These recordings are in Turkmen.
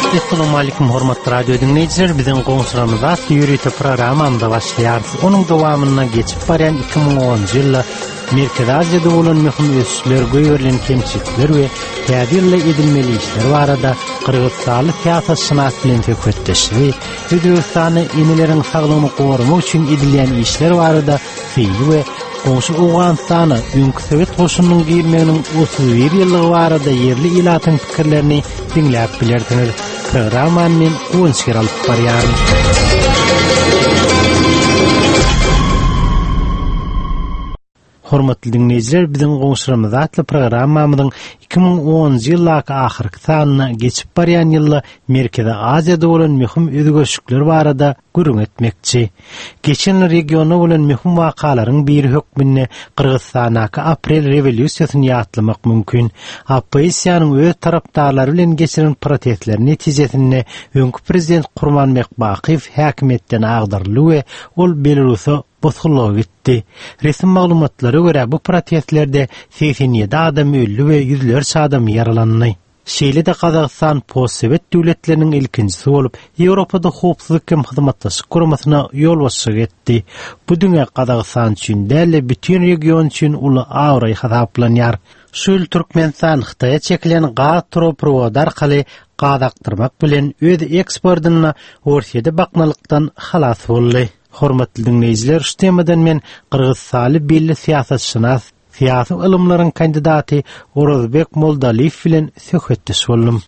Assalamu alaikum hormatly radio dinleyijiler. Biziň goňşuramyzda ýürüýte programmamda başlaýar. Onuň dowamyna geçip barýan 2010 ýylda Merkezi Aziýada bolan möhüm ösüşler, göýürilen kemçilikler we täzirle edilmeli işler barada Kyrgyzstanly siýasatçylar bilen söhbetleşdi. Özbekistany ýenileriň saglygyny gorumak üçin edilýän işler barada fiýli we Goşu Awganistany öňkü Sowet goşunynyň girmeginiň 31 ýyllygy barada yerli ilatyň pikirlerini dinläp bilerdiňiz. Programmany men Gonşer alyp barýarym. Hormatly dinleyijiler, biziň goňşuramyzda atly programmamyzyň 2010 ýyllaky ahyrky sanyna geçip barýan ýylda Merkezi Aziýada bolan möhüm özgörüşikler barada gürrüň etmekçi. Geçen regiona bolan möhüm wakalaryň biri hökmünde Kyrgyzstanaky aprel rewolýusiýasyny ýatlamak mümkin. Opposisiýanyň öz tarapdarlary bilen geçiren protestler netijesinde öňkü prezident Gurmanbek Bakiýew häkimetden agdarly we ol Belarusa bozgullyk gitdi. Resmi maglumatlara görä bu protestlerde 87 adam öldü we ýüzlerçe adam yaralandy. Şeýle-de Kazakystan post-Sowet döwletleriniň ilkinjisi bolup, Ýewropada howpsuzlyk hem hyzmatdaşlyk guramasyna ýol başyk etdi. Bu düňe Kazakystan üçin däl bütün region üçin uly awry hasaplanýar. Şol Türkmenistan Hytaýa çekilen gaz turoprovod arkaly gazaktyrmak bilen öz eksportyny Orsiýada baknalykdan halas boldy. Hormatly dinleyijiler, şu temadan men Kyrgyzstanly belli siýasatçylar, siýasy ilmlaryň kandidaty Orozbek Moldaliýew bilen söhbetdeş boldum.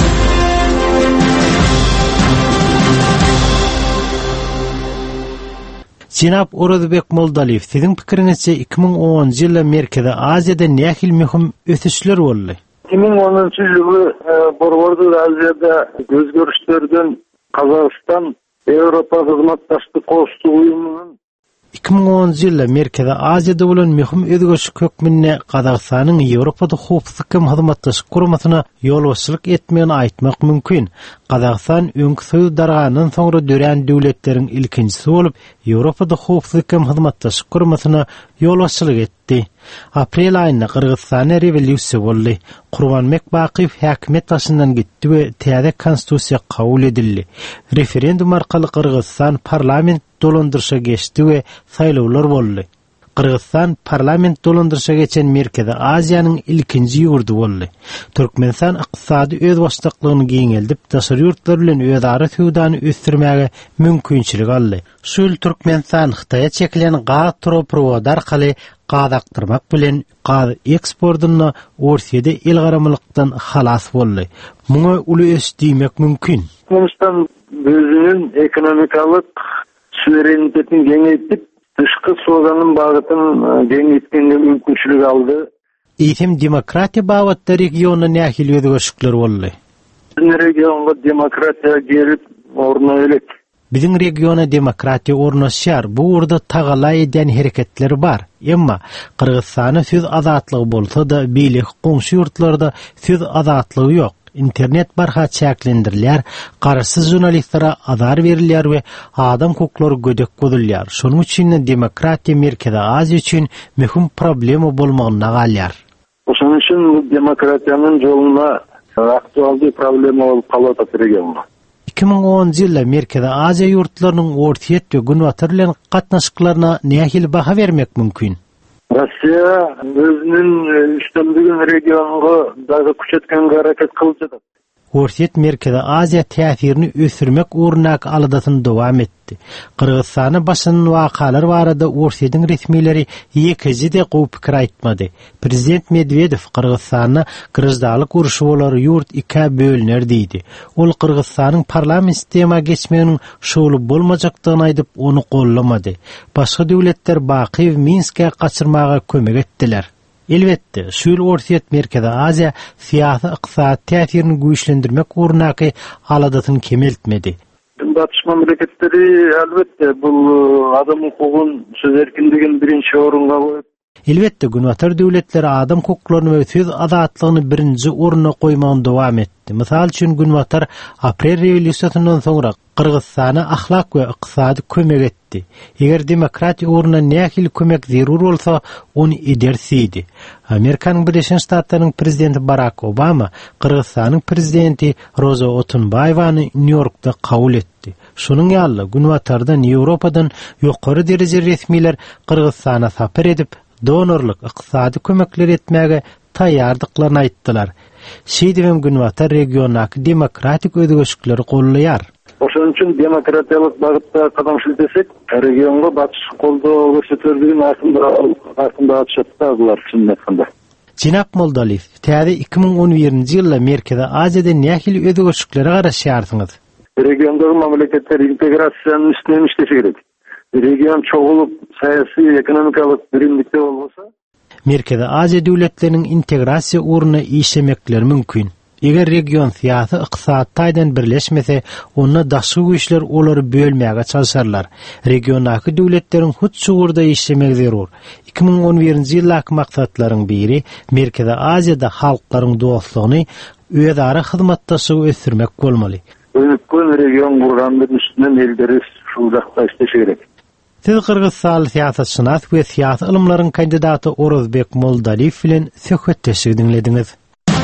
Jinap Orozbek Moldaliýew, siziň pikiriňizçe 2010 ýylda Merkezi Aziýada nähil möhüm ösüşler boldy? 2010 ýyly Borbordur Aziýada özgörüşlerden Kazakystan Ýewropa hyzmatdaşlyk goşdy uýumynyň 2010 ýylda Merkezi Aziýada bolan möhüm özgörüşik hökmünde Kazakstanyň Ýewropada howpsuzlyk hem hyzmatdaşlyk guramasyna ýol başçylyk etmegini aýtmak mümkin. Kazakstan öňkü Sowet darganynyň soňra dören döwletleriň ilkinjisi bolup, Ýewropada howpsuzlyk hem hyzmatdaşlyk guramasyna ýol başçylyk etdi. Aprel aýynda Kyrgyzstanda rewolýusiýa boldy. Gurmanbek Bakiýew häkimet başyndan gitdi we täze konstitusiýa kabul edildi. Referendum arkaly Kyrgyzstan parlament dolandyrşa geçdi we saýlawlar boldy. Kyrgyzstan parlament dolandyrşa geçen Merkezi Aziýanyň ilkinji ýurdy boldy. Türkmenistan ykdysady öz başlyklygyny giňeldip, daşary ýurtlar bilen özara suwdany ösdürmäge mümkinçilik aldy. Şol Türkmenistan Hytaýa çekilen gaz turoprovod arkaly gazaktyrmak bilen gaz eksportyny Orsiýada el garamlykdan halas boldy. Muňa uly ösdiýmek mümkin. Türkmenistan özünün ekonomikalyk suverenitetini geňeýtip, dışkı soğanın bağıtının genişliğinde mümkünçülük aldı. Eğitim demokratiya bağıtda regionda nähil özgörüşikler boldy? Bizim regionga demokratiya gelip ornaýylyk. Bizim regiona demokratiya ornaşýar. Bu urda tagalay eden hereketler bar. Emma Kyrgyzstana söz azatlygy bolsa da beýle goňşy ýurtlarda söz azatlygy ýok. İnternet barha çäklendirilýär, garaşsyz jurnalistlere azar berilýär we adam hukuklary gödek gözülýär. Şonuň üçin demokratiya Merkezi Aziýa üçin möhüm problema bolmagyna galýar. Oşoň üçin bu demokratiýanyň joluna aktualdy problema bolup kalaýar regionda. 2010 ýylda Merkezi Aziýa ýurtlarynyň ortaýet we günwatar bilen gatnaşyklaryna nähil baha bermek mümkin? Rusya özünün üstünlüğün regionuna daha küçültkenge hareket kıldı. Orsiýet Merkezi Aziýa täsirini ösürmek urnak aladatyny dowam etdi. Kyrgyzstany başynyň wakalar barada Orsiýetin resmileri ýekiji-de gowy pikir aýtmady. Prezident Medvedew Kyrgyzstanyna gyrjdalyk uruşy bolar ýurt iki bölüner diýdi. Ol Kyrgyzstanyň parlament sistema geçmeginiň şoly bolmajakdygyny aýdyp onu gollamady. Başga döwletler Bakiýew Minske gaçyrmaga kömek etdiler. Elbette, şol Orsiýet Merkezi Aziýa siýasy ykdysady täsirini güýçlendirmek urnaky aladatyny kemeltmedi. Batış memleketleri elbette bu adam hukukun söz erkinligini birinci orunga koyup Elbette günwatar döwletleri adam hukuklaryny we söz azatlygyny birinji oruna goýmagy dowam etdi. Mysal üçin günwatar Aprel rewolýusiýasyndan soňra Kyrgyzstana ahlak we ykdysady kömek etdi. Eger demokratiýa oruna nähili kömek zerur bolsa, onu edersidi. Amerikanyň Birleşik Ştatlarynyň prezidenti Barack Obama Kyrgyzstanyň prezidenti Roza Otunbayevany New Yorkda kabul etdi. Şunuň ýaly günwatardan Ýewropadan ýokary derejeli resmiler Kyrgyzstana sapar edip donorluk, ykdysady kömekler etmäge taýýardyklaryny aýtdylar. Şeýdibem günwatar regionaky demokratik ödegöşükleri gollaýar. Oşon üçin demokratiýalyk bagytda kadam şiltesek, regionga batış koldoo gösterdiğin aslında atşatdalar çynakda. Jinap Moldaliv, täze 2011-nji ýylda Merkezi Aziýada nähili ödegöşüklere garaşýarsyňyz? Regiondaky mamleketler integrasiýanyň üstüne işleşe gerek. Region çoğulup siyasi, ekonomikalık birimlikte olmasa? Merkezi Aziýa döwletleriniň integrasiýa uğruna işlemekleri mümkin. Eger region siyasi ykdysadydan birleşmese, onda daşky güýçler olary bölmäge çalışarlar. Regionaky döwletleriň hut şuurda işlemek zerur. 2011-nji ýyllaky maksatlaryň biri Merkezi Aziýada halklaryň dostlugyny, özara hyzmatdaşygy ösdürmek bolmaly. Öňkün region gurgandyň üstünden elleri şu jakda işleşe gerek. Siz Kırgızstan siýasatçynas we siýasat ilmlarynyň kandidaty Orozbek Moldaliv bilen söhbetdeşigi dinlediňiz.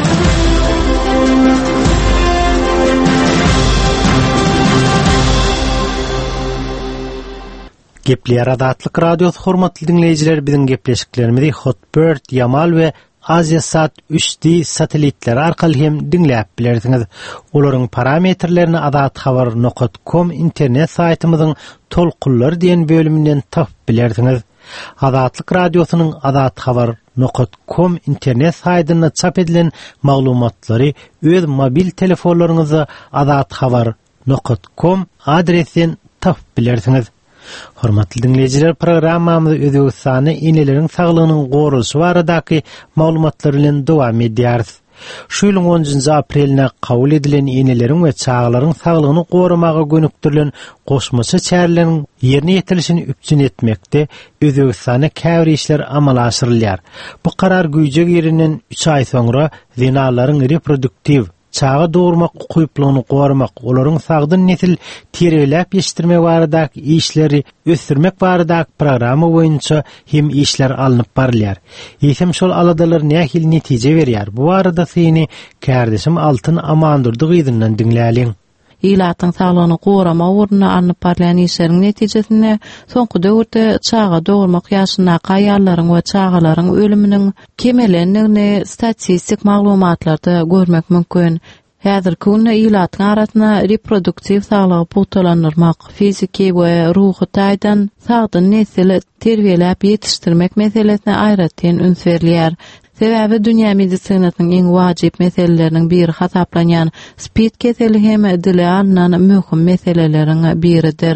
Gepler Adatlyk radiosu hormatly dinleýijiler, biziň gepleşiklerimizi Hotbird, Yamal we Aziasat 3D satelitleri arkaly hem dinläp bilersiňiz. Olaryň parametrlerini adathabar.com internet saýtymyzyň tolkunlar diýen bölüminden tapyp bilersiňiz. Adatlyk radiosynyň adathabar.com internet saýtyna çap edilen maglumatlary öz mobil telefonlaryňyza adathabar.com adresinden tapyp bilersiňiz. Hormatly dinleyijiler, programmamyzy Özbekistany ineleriň saglygynyň gorulşy baradaky maglumatlar bilen dowam edýäris. Şu ýylyň 10-njy aprelinde kabul edilen ineleriň we çağlaryň saglygyny goramaga gönükdirilen goşmaça çäreleriň ýerine ýetilişini üpçün etmekde Özbekistana käbir işler amala aşyrylýar. Bu karar güýjek ýerinden 3 ay soňra zinalaryň reproduktiv çağa doğurmak ukuyupluğunu korumak, olaryň sagdyn nesil terbiýelep ýetirmek baradaky işleri ösdürmek baradaky programa boýunça hem işler alınıp barylýar. Ýetim şol aladalar nähil netije berýär. Bu arada seni kärdeşim Altyn Amandurdy gyzyndan dinläliň. Ýylatyň saglygyny gorama urna anyp barlayan işleriň netijesinde soňky döwürde çağa doğurmak ýaşyna gaýallaryň we çağalaryň ölüminiň kemelendigini statistik maglumatlarda görmek mümkin. Häzirki günde ýylatyň arasyna reproduktiv saglygy puhtalandyrmak, fiziki we ruhy taýdan sagdyn nesil terbiýelep ýetişdirmek meselesine aýratyn üns berilýär. Sebäbi dünýä medisinasynyň iň wajyp meseleleriniň biri hasaplanýan spid keseli hem dile alynan möhüm meseleleriň biridir.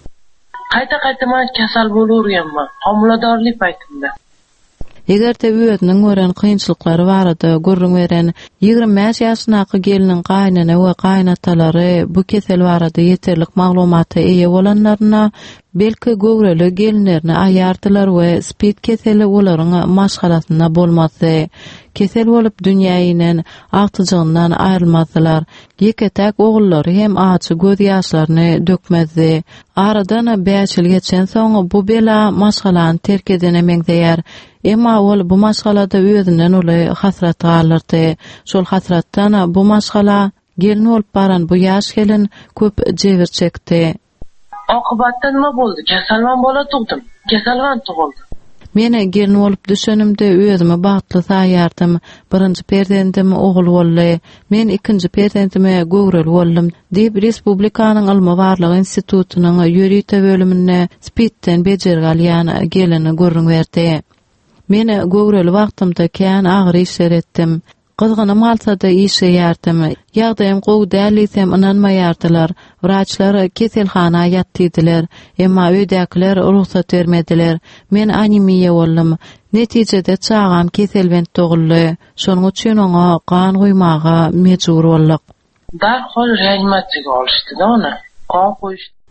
Qayta man kasal bolurýanman, homiladorlyk paýtynda. Eger de özüniň gören kynçylyklary barada görüň beren 25 ýaşynaky geliniň gaýnana we gaýnatalary bu kesel barada ýeterlik maglumaty eýe bolanlaryna belki göwreli gelinlerini aýardylar we spid keseli olaryň maşgalasyna bolmasy, kesel bolup dünýäýinden agtyjygyndan aýrylmasylar. Ýeketäk ogullary hem açy göz ýaşlaryny dökmezdi. Aradan 5 ýyl geçen soň bu bela maşgalany terk edenemeňdäýär. Emma ol bu maşgalada özünden uly hasrat galyrdy. Şol hasratdan bu maşgala gelin bolup baran bu ýaş gelin köp jebir çekdi. Okybatda nima boldy? Kasalman bola tugdym. Kasalman tuguldy. Mene gelin bolup düşenimde özüme bagtly saýardym. Birinji perzentim ogul boldy. Men ikinji perzentime göwrel boldum. Diýip Respublikanyň Ilmi Barlygy institutynyň ýörüýte bölümine spitden bejergalýan gelini görüň berdi. Men göwrel wagtymda kän agyr işler etdim. Kızgınım alsa da işeýärdim. Ýagdaýym gowy dälisem inanmaýardylar. Wraçlar keselhana ýatdylar. Emma öýdäkiler ruhsat bermediler. Men anemiýa boldum. Netijede çağam keselbent doguldy. Şonuň üçin oňa gan goýmaga mejbur bolduk. Darhol reanimatsiýaga alýşdy da ona. Gan goýuşdy.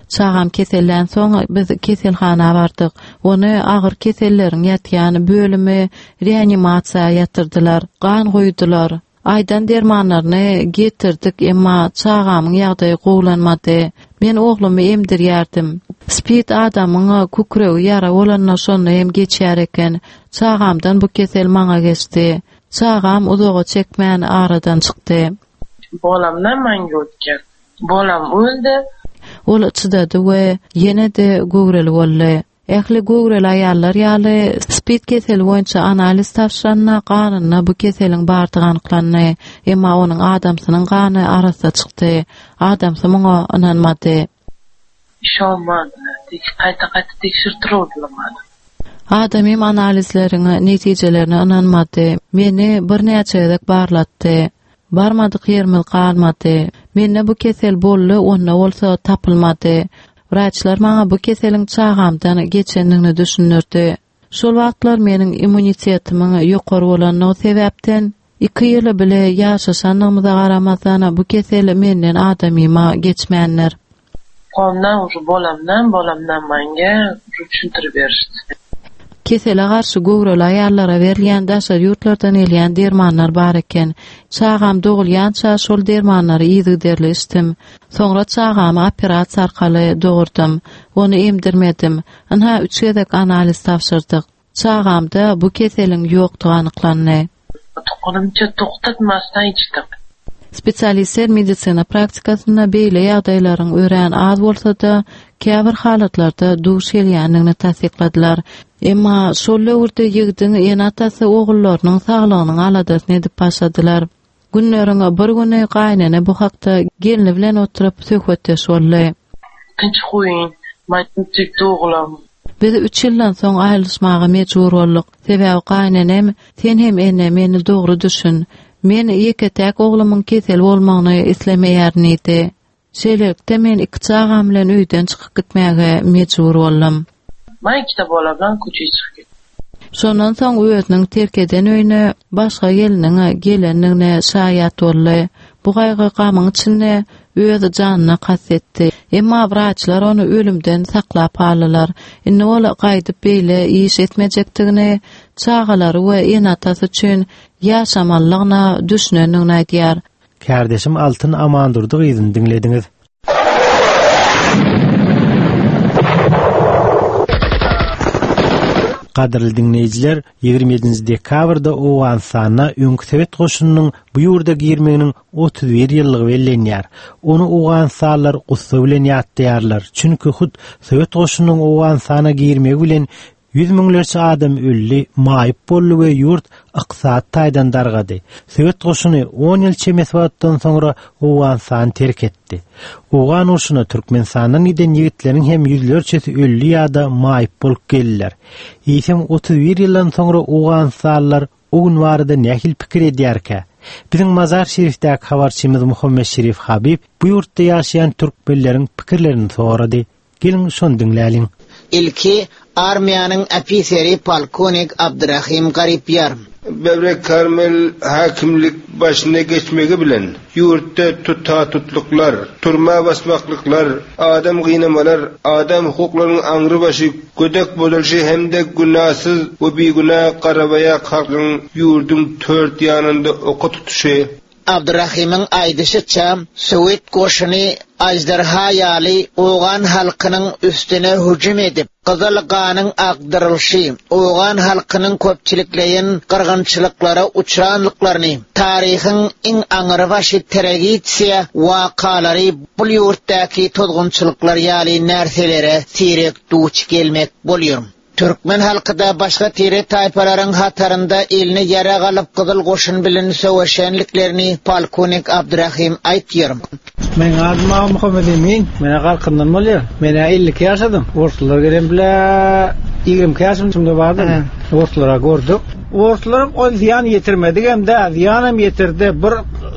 Çağam keselden soň biz keselhana bardyk. Ony agyr keselleriň ýatýan bölümi reanimasiýa ýatyrdylar, gan goýdular. Aydan dermanlaryny getirdik, emma çağamyň ýagdaýy gowlanmady. Men oglumy emdirýärdim. Spid adamyň kukregi ýara bolanna şonu hem geçýär eken. Çağamdan bu kesel maňa geçdi. Çağam uzoga çekmän aradan çykdy. Bolamdan men götken. Bolam öldü. Ol çydady we ýene-de göwrel boldy. Ähli göwrel aýallar ýaly spid keseli boýunça analiz tapşyranna ganyna bu keseliň bardygy anyklandy. Emma onuň adamsynyň gany arasda çykdy. Adamsy muňa inanmady. Şolman, qayta tekşirtirdiler. Adamym analizlerini, netijelerini inanmady. Meni bir näçelik barlatdy. Barmadyk ýermil galmady. Menne bu kesel bolly, onda bolsa tapylmady. Wraçlar maňa bu keseliň çağamdan geçenligini düşünürdi. Şol wagtlar meniň immunitetimiň ýokary bolanyny sebäpden 2 ýyl bile ýaşaşanymyza garamazdan bu kesel menden adamyma geçmänler. Ondan bolamdan manga düşündirip berişdi. Kesele garşy göwrel aýallara berilýän daşa ýurtlardan elýän dermanlar bar eken. Çağam dogulýança şol dermanlary ýygyderli içdim. Soňra çağamy operasiýa arkaly dogurdum. Ony emdirmedim. Ana 3 gezek analiz tapşyrdyk. Çağamda bu keseliň ýokdugy anyklandy. Toqunymça toktatmasdan içdim. Spesialistler medisina praktikasyna beýle ýagdaýlaryň ören az bolsa-da, käbir halatlarda duş gelýänligini tasdikladylar. Emma şol döwürde ýigdiň ýene atasy ogullarynyň saglygynyň aladasyny edip başladylar. Günleriň bir güni gaýnany bu hakda gelini bilen oturup söhbetdeş boldy. Tinç goýun, maýtym çykdy oglam. Biz 3 ýyldan soň aýrylyşmaga mejbur boldyk. Sebäbi gaýnanem, sen hem ene meni dogry düşün. Men ýeketäk oglumyň kesel bolmagyny islemeýärnidi. Şeýlelikde men 2 çağam bilen öýden çykyp gitmäge mejbur boldum. Men kitap oladan köçüp çykdy. Şondan soň öýüniň terkeden öýüne başga gelenligine şaýat boldy. Bu gaýgy gamyň içinde öýüdi janyna kassetdi. Emma wraçlar onu ölümden saklap aldylar. Indi ol gaýdyp beýle iş etmejekdigini, çağalary we enatasy üçin ýaşamallygyna düşünenligini aýdýar. Kardeşim Altın Amandurdy gyzyn dinlediňiz. Qadirli dinleyijiler, 27 dekabrda Owan sana Öňkü Sowet goşunynyň bu ýurda girmeginiň 31 ýyllygy bellenýär. Onu Owan salar gussa bilen ýatdýarlar. Çünki hut Sowet goşunynyň Owan sana girmegi bilen 100 miňlerçe adam ölli, maýyp boldy we ýurt ykysat taýdan dargady. Sowet goşuny 10 ýyl çemeswatdan soňra Owan sany terk etdi. Owan urşuna Türkmenistanyň iden ýigitleriň hem ýüzlerçesi ölli ýa-da maýyp bolup geldiler. Ýetim 31 ýyldan soňra Owan salar o gün barada nähil pikir edýärkä? Biziň Mazar Şerifdäki habarçymyz Muhammed Şerif Habib bu ýurtda ýaşaýan türkmenleriň pikirlerini sorady. Gelin şonu dinläliň. İlki armiýanyň ofiseri polkovnik Abdurrahim Garipýar. Bevrek Karmel hakimlik başına geçmegi bilen yurtta tutukluklar, turma basmaklyklar, adam gynamalar, adam hukuklarynyň aňry başy gödek bolýaşy hemde günahsız we begünah garabaya halkyň yurdun 4 ýanynda oka tutuşy. Abdurrahim'in aýdyşyça Sowet goşuny ajdarha ýaly Owan halkynyň üstüne hüjüm edip Gyzylganyň agdyrylşy, Owan halkynyň köpçilikleýän gyrgynçylyklara uçranlyklaryny, taryhyň iň aňyry başy tragediýa wakalary bu ýurtdaky tozgunçylyklar ýaly nerselere sirek duç gelmek bolýar. Türkmen halkyda başga tire taýpalaryň hatarynda elini ýara galyp Gyzyl goşun bilen söwüşenliklerini polkovnik Abdurrahim aýtýar. Men adım Muhammed Emin, men halkyndan bolýar. Men 50 ýaşadym. Ortalar gelen bile 20 ýaşymda bardy. Ortalara gördük. Ortalar o ziyan yetirmedi hem de ziyanım yetirdi. Bir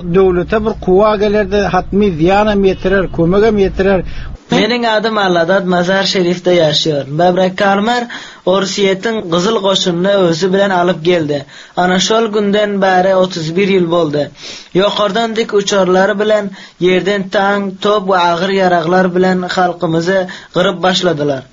devlete bir kuva gelirdi, hatmi ziyanam yetirer, kömegem yetirer. Mening adım Alladat Mazar Şerif'te yaşıyor. Bebrak Karmar Orsiyetin Kızıl Qoşununu özü bilen alıp geldi. Ana şol günden beri 31 yıl boldu. Yoqardan dik uçarları bilen yerden tank, top ve ağır yaraqlar bilen halkımızı qırıp başladılar.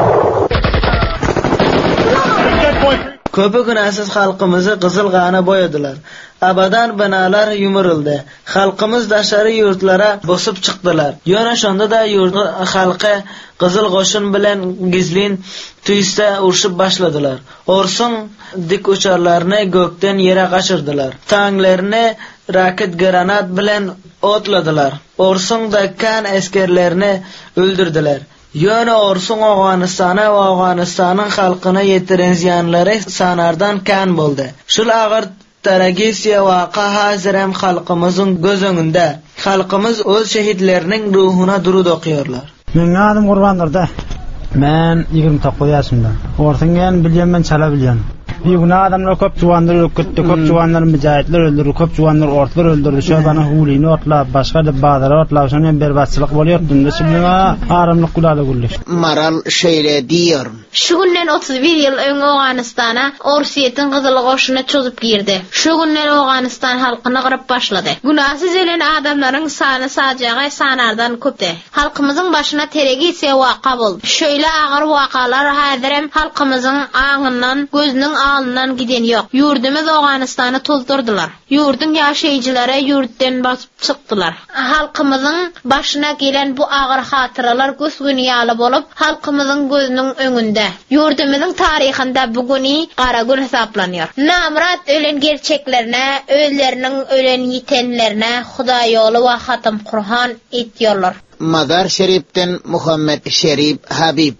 Köpü günahsız halkımızı kızıl gana boyadılar. Abadan binalar yumuruldu. Halkımız daşarı yurtlara bosup çıktılar. Yana şonda da yurt halkı Kızıl Qoşun bilen gizlin tüyste urşup başladılar. Orsun dik uçarlarını gökten yere kaçırdılar. Tanklarını raket granat bilen otladılar. Orsun da kan askerlerini öldürdüler. Yana Orsun Afganistan'a ve Afganistan'ın halkına yetiren ziyanları sanardan kan boldu. Şul ağır tragediya vaqa hazırem halkımızın göz önünde. Halkımız öz şehitlerinin ruhuna durud okuyorlar. Men adım Qurbanlar'da. Men 29 yaşımda. Ortingen bilyen ben çala bilyen. Bir gün adamlar köp juwanlar öldürdü, köp juwanlar mücahitler öldürdü, köp juwanlar ortlar öldürdü. Şu bana hulini ortla, başka da bazara ortla, şonu berbatçılık bolýar. Dünde şimdi aramlyk gulaly gullyş. Maral şeýle diýer. Şu günden 31 yıl öňe Afganistana Orsiyetin Kızıl Qoşuny çözyp girdi. Şu günden Afganistan halkyny gyryp başlady. Günahsız ölen adamlaryň sany sajagy sanardan köpdi. Halkymyzyň başyna tragediýa waka boldy. Şöyle agyr wakalar hazırem halkymyzyň aňyndan, gözüniň alından giden yok. Yurdumuz Afganistan'ı tozdurdular. Yurdun yaşayıcıları yurttan basıp çıktılar. Halkımızın başına gelen bu ağır hatıralar göz bolup halkımızın gözünün önünde. Yurdumuzun tarihinde bugünü kara gün hesaplanıyor. Namrat ölen gerçeklerine, öllerinin ölen yitenlerine Huda yolu ve Hatam Kur'an etiyorlar. Mazar Şerif'ten Muhammed Şerif Habib.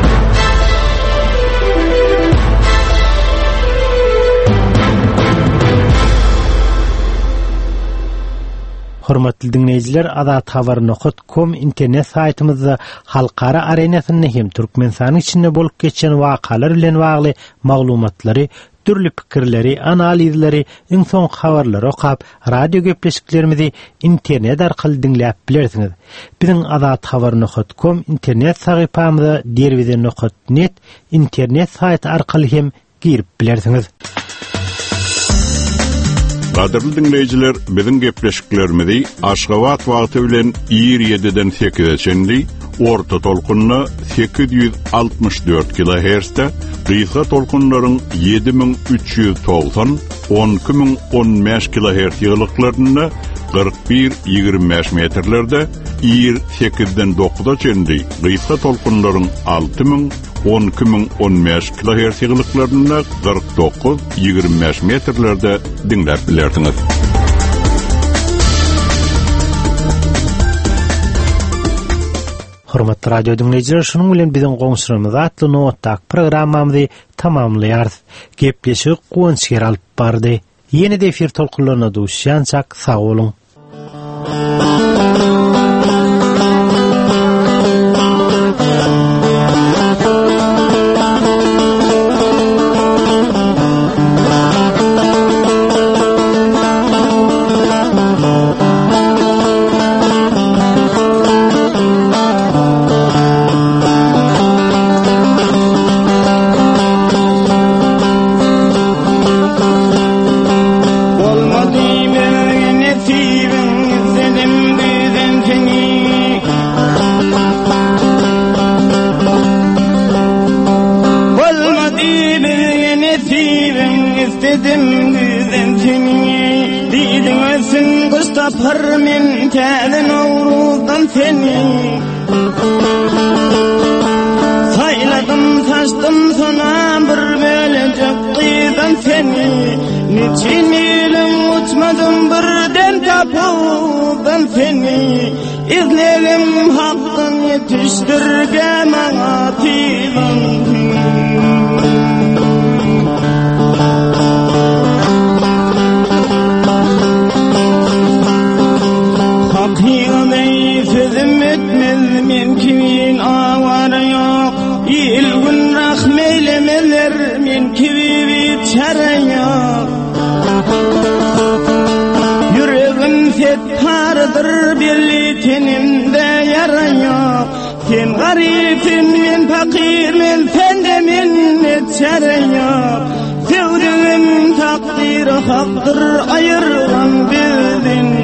Hormatly dinleýijiler, Azat Habar.com internet saytymyzda halkara arenasyny hem Türkmenistanyň içinde bolup geçen wakalar bilen bagly maglumatlary, türlü pikirleri, analizleri, iň soň habarlary okap, radio gepleşiklerimizi internet arkaly dinläp bilersiňiz. Biziň Azat Habar.com internet sahypamyzda derwizden.net internet saýty arkaly hem girip bilersiňiz. Qadirli dinleyijiler, biziň gepleşiklerimizi Aşgabat wagty bilen 27-den 8-e orta tolkunna 864 kHz-de, gysga tolkunlaryň 7390, 12015 kHz ýygylyklaryna 41-25 metrlerde, 8-den 9-a çendi, gysga tolkunlaryň 6000 12015 kHz ýygylyklaryna 49-25 metrlerde dinläp bilersiňiz. Hormatly radio dinleyijiler, şonuň bilen biziň goňşurymyz atly nowatdak programmamyzy tamamlaýarys. Gepleşik goňşyr alyp bardy. Ýene-de efir tolkunlaryna duşýançak sag bolun. Sayladım saçtım sana bir belecek kıydan seni. Niçin ilim uçmadım birden kapıldan seni. İzlerim hakkın yetiştirgem atidan. Sözüm etmez men kimin avara yok. İlgün rahmeylemeler men kibi çare yok. Yüreğim hasret pardır belli tenimde yara yok. Sen garipim men fakir men sende minnet çare yok. Sevdiğim takdir haktır ayırgan bildin